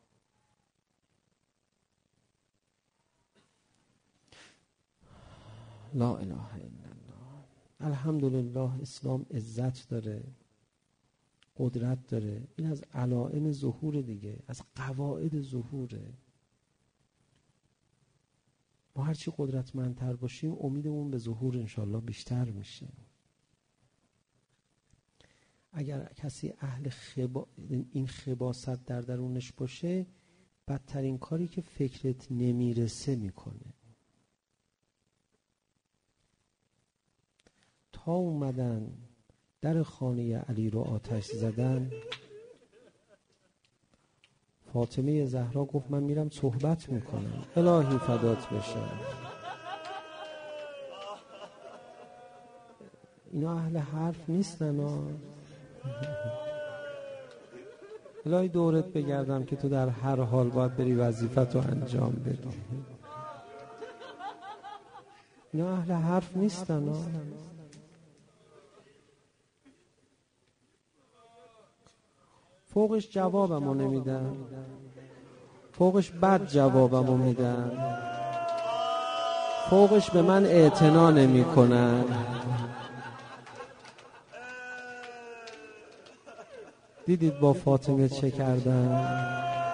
لا اله الا الله. الحمدلله اسلام عزت داره، قدرت داره. این از علائم ظهور دیگه، از قواعد ظهوره. ما هرچی قدرتمندتر باشیم امیدمون به ظهور انشالله بیشتر میشه. اگر کسی اهل خبا... این خباثت در درونش باشه، بدترین کاری که فکرت نمیرسه میکنه. تا اومدن در خانه علی رو آتش زدن، فاطمه زهرا گفت من میرم صحبت میکنم. الهی فدات بشه. اینا اهل حرف نیستن ها. الهی دورت بگردم که تو در هر حال باید بری وظیفت رو انجام بدی. اینا اهل حرف نیستن ها. فوقش جوابمو نمیدن، فوقش بد جوابمو میدن، فوقش به من اعتنا نمی کنن. دیدید با فاطمه چه کردن؟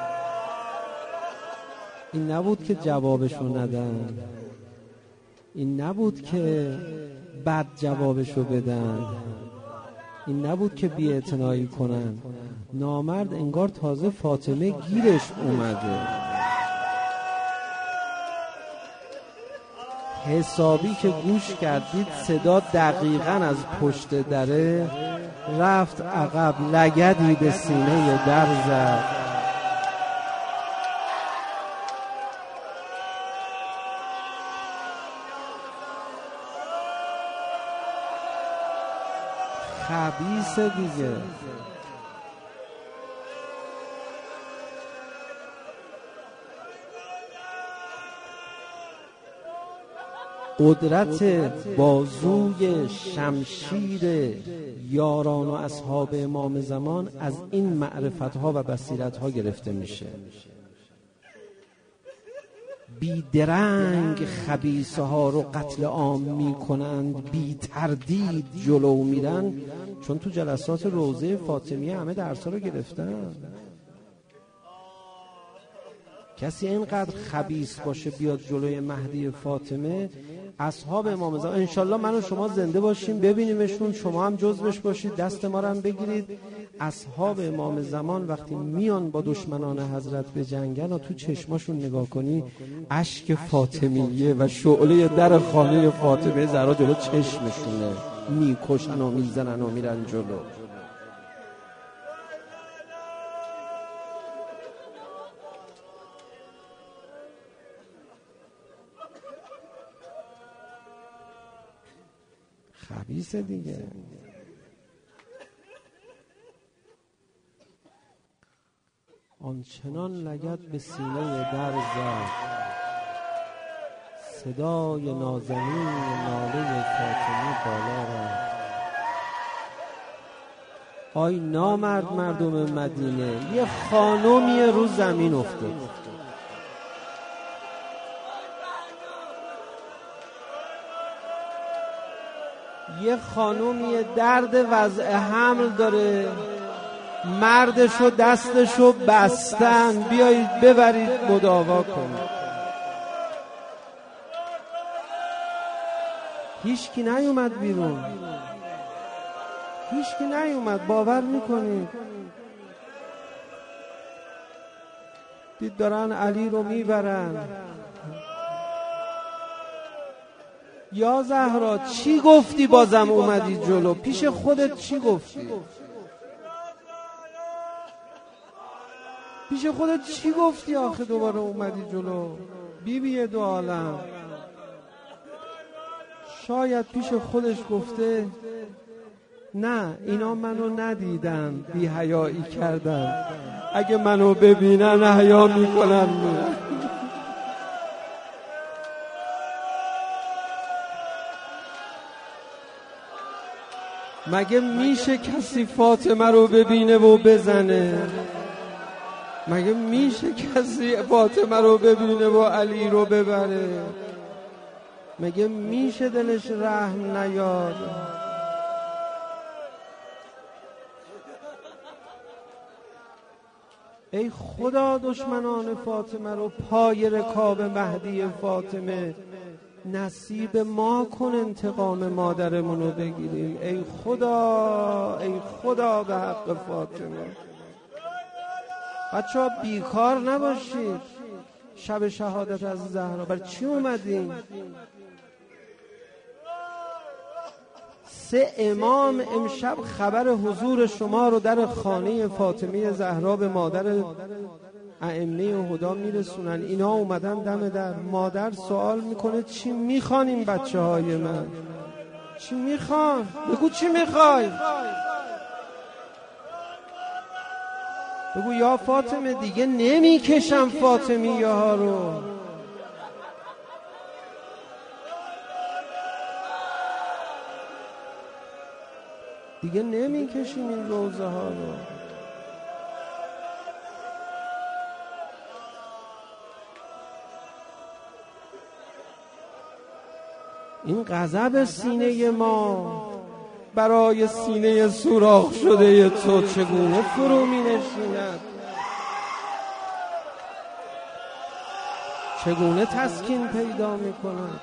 این نبود که جوابشو ندن، این نبود که بد جوابشو بدن، این نبود که بی اعتنایی کنن. نامرد انگار تازه فاطمه گیرش اومده، حسابی که گوش کردید صدا دقیقاً از پشت دره رفت عقب، لگدی به سینه در زد. خبیثه دیگه. قدرت بازوی شمشیر یاران و اصحاب امام زمان از این معرفتها و بصیرتها گرفته میشه. بی درنگ خبیثه ها رو قتل عام میکنند، بی تردید جلو میرن، چون تو جلسات روضه فاطمیه همه درسا رو گرفتن. کسی اینقدر خبیث باشه بیاد جلوی مهدی فاطمه، اصحاب امام زمان انشالله من و شما زنده باشیم ببینیمشون، شما هم جزوش باشید، دست ما رو هم بگیرید. اصحاب امام زمان وقتی میان با دشمنان حضرت به جنگن و تو چشماشون نگاه کنی اشک فاطمیه و شعله در خانه فاطمه زهرا جلو چشمشونه، میکشن و میزنن و میرن جلو. خبیثه دیگه. آنچنان لگد به سینه در زد، صدای نازنین ناله فاطمه بالا رفت. آی نامرد مردم مدینه، یه خانومی رو زمین افتاد، یه خانومی درد وضع حمل داره، مردشو دستشو بستن، بیایید ببرید مداوا کنید. هیچکی نیومد بیرون، هیچکی نیومد. باور میکنید؟ دید دارن علی رو میبرن. یا زهرا چی گفتی بازم اومدی جلو؟ پیش خودت چی گفتی؟ پیش خودت چی گفتی آخه دوباره اومدی جلو؟ بیبی دو عالم شاید پیش خودش گفته نه اینا منو ندیدن بی حیایی کردن، اگه منو ببینن حیا میکنن میرن. مگه میشه کسی فاطمه رو ببینه و بزنه؟ مگه میشه کسی فاطمه رو ببینه و علی رو ببره؟ مگه میشه دلش رحم نیاد؟ ای خدا دشمنان فاطمه رو پای رکاب مهدی فاطمه نصیب ما کن، انتقام مادرمون رو بگیریم. ای خدا، ای خدا به حق فاطمه. بچه ها بیکار نباشید. شب شهادت از زهرا بر چی اومدیم؟ سه امام امشب خبر حضور شما رو در خانه فاطمه زهرا به مادر ائمه هدا میرسونن. اینا اومدن دم در. مادر سوال میکنه چی میخوان این بچه های من؟ چی میخوان؟ بگو چی میخوای؟ بگو یا فاطمه دیگه نمیکشم فاطمیه ها رو. دیگه نمیکشیم این روزه ها رو. این غضب سینه ما برای سینه سوراخ شده تو چگونه فرو می نشیند؟ چگونه تسکین پیدا می کند؟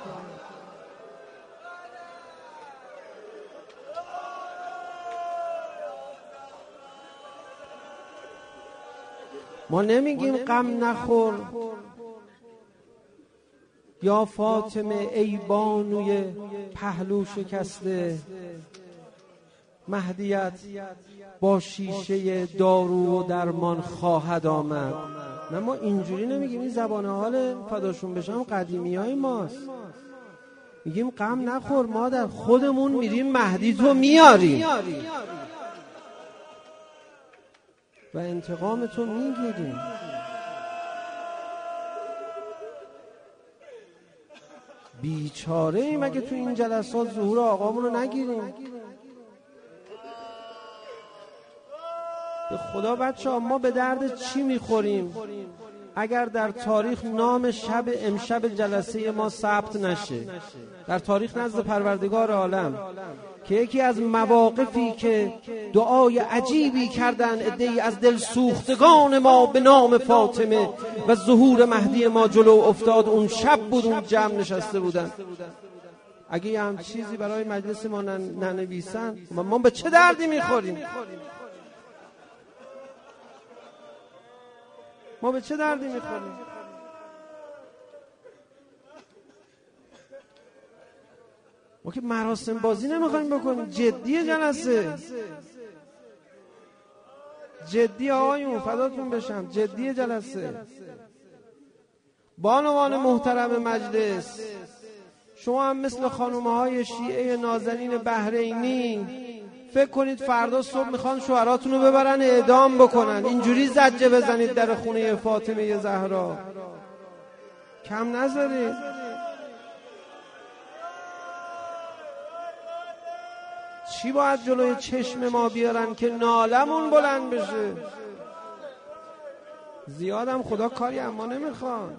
ما نمیگیم غم نخور یا فاطمه ای بانوی پهلو شکسته، مهدیت با شیشه دارو و درمان خواهد آمد. نه ما اینجوری نمیگیم. این زبان حال فداشون بشم قدیمی های ماست. میگیم غم نخور مادر، خودمون میریم مهدی تو میاریم و انتقام تو میگیریم. بیچاره ایم اگه تو این جلسات ظهور آقامون رو نگیریم. به خدا بچه ها ما به درد چی میخوریم اگر در تاریخ نام شب امشب جلسه ما ثبت نشه در تاریخ نزد پروردگار عالم، که یکی از مواقفی که دعای عجیبی کردن عده‌ای از دل سوختگان ما به نام فاطمه و ظهور مهدی ما جلو افتاد، اون شب بود، اون جمع نشسته بودن. اگه هم چیزی برای مجلس ما ننویسن ما به چه دردی میخوریم؟ ما به چه دردی میخوریم؟ ما که مراسم بازی نمیخوایم بکنیم. جدیه جلسه، جدی آقایون فداتون بشم، جدیه جلسه. بانوان محترم مجلس، شما هم مثل خانومهای شیعه نازنین بحرینی فکر کنید فردا صبح میخوان شوهراتون رو ببرن اعدام بکنن، اینجوری زجه بزنید در خونه فاطمه زهرا. کم نذارید. چی باید جلوی چشم ما بیارن که نالمون بلند بشه؟ زیادم خدا کاری اما نمیخوان.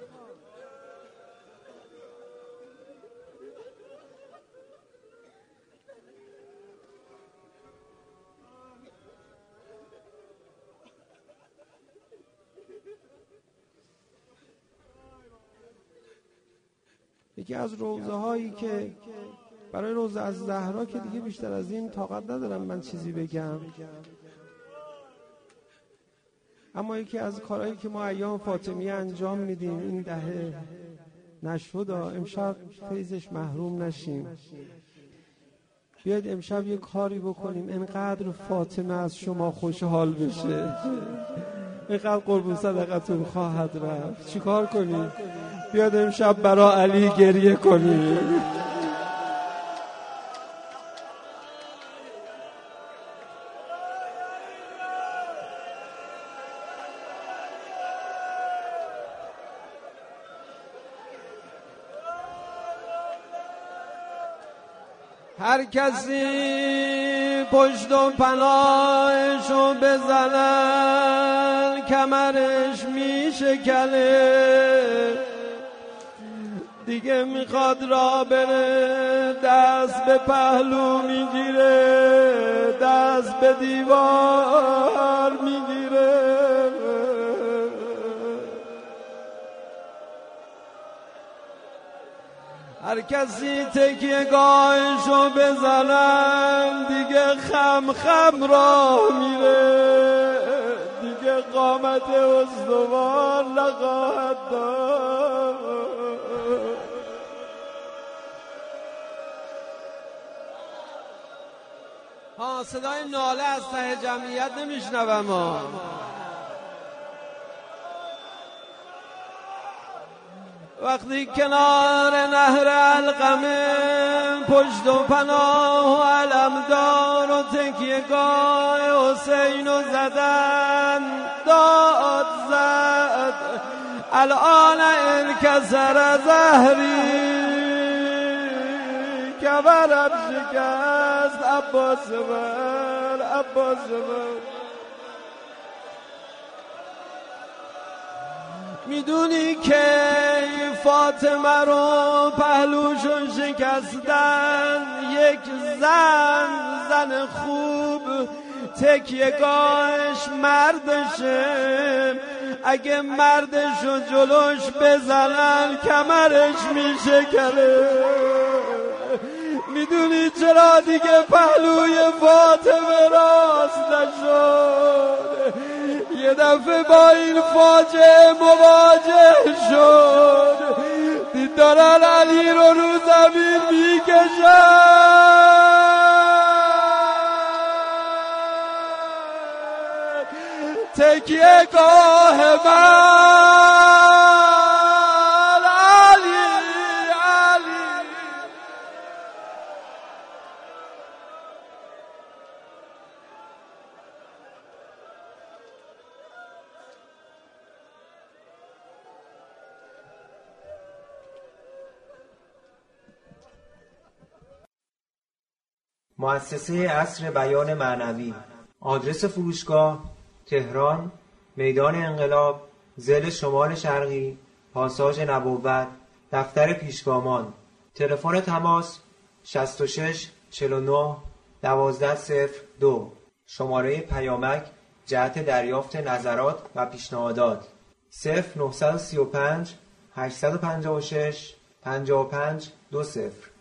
یکی از روزه هایی که برای روزه از زهرا که دیگه بیشتر از این طاقت ندارم من چیزی بگم، اما یکی از کارهایی که ما ایام فاطمیه انجام میدیم این دهه نشد امشب فیضش محروم نشیم. بیاید امشب یه کاری بکنیم انقدر فاطمه از شما خوشحال بشه، اینقدر قربون صدقتون خواهد رفت. چی کار کنیم؟ بیاد امشب برا علی گریه کنیم. هر کسی پشت و پناهشو بزنن کمرش میشکنه، دیگه میخواد را بره دست به پهلو میگیره، دست به دیوار میگیره. هر کسی تکیه گاهشو بزنن دیگه خم خم راه میره، دیگه قامت استوار نخواهد داشت. ها صدای ناله از ته جمعیت نمیشنوم ها. وقتی کنار نهر علقمه پشت و پناه و علمدار و تکیهگاه حسین و زدن داد زد الان انکسر زهری کبرم شکست عباس من عباس من. میدونی که فاطمه رو پهلوشو شکستن، یک زن زن خوب تکیهگاهش مردشه، اگه مردشو جلوش بزنن کمرش میشکنه. میدونی چرا دیگه پهلوی فاطمه راست نشد؟ یه دفعه با این فاجعه مواجه شد، دید دارن علی رو رو زمین میکشن. تکیه گاه من علی علی. مؤسسه عصر بیان معنوی. آدرس فروشگاه: تهران، میدان انقلاب، ضلع شمال شرقی، پاساژ نبوت، دفتر پیشگامان. تلفن تماس: شصت و شش چهل و نه دوازده صفر دو. شماره پیامک جهت دریافت نظرات و پیشنهادات: صفر نه سه پنج هشت پنج شش پنج پنج دو صفر.